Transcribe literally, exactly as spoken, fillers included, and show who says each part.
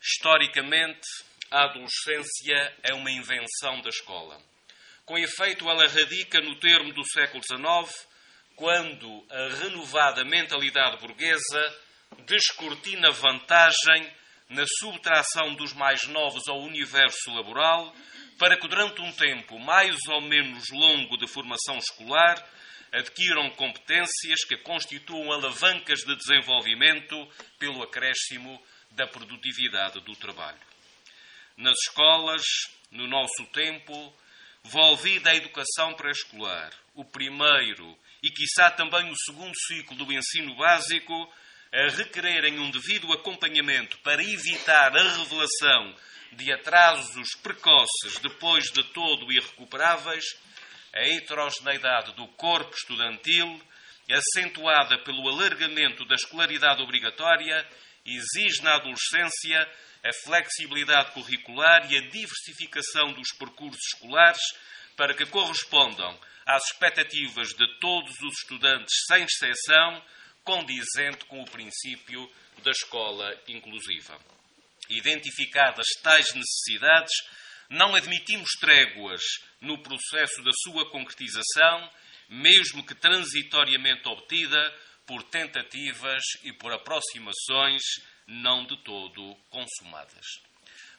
Speaker 1: Historicamente, a adolescência é uma invenção da escola. Com efeito, ela radica no termo do século dezenove, quando a renovada mentalidade burguesa descortina vantagem na subtração dos mais novos ao universo laboral, para que durante um tempo mais ou menos longo de formação escolar adquiram competências que constituam alavancas de desenvolvimento pelo acréscimo da produtividade do trabalho. Nas escolas, no nosso tempo, volvida a educação pré-escolar, o primeiro e, quiçá, também o segundo ciclo do ensino básico, a requererem um devido acompanhamento para evitar a revelação de atrasos precoces depois de todo irrecuperáveis, a heterogeneidade do corpo estudantil, acentuada pelo alargamento da escolaridade obrigatória, exige na adolescência a flexibilidade curricular e a diversificação dos percursos escolares para que correspondam às expectativas de todos os estudantes, sem exceção, condizente com o princípio da escola inclusiva. Identificadas tais necessidades, não admitimos tréguas no processo da sua concretização, mesmo que transitoriamente obtida por tentativas e por aproximações não de todo consumadas.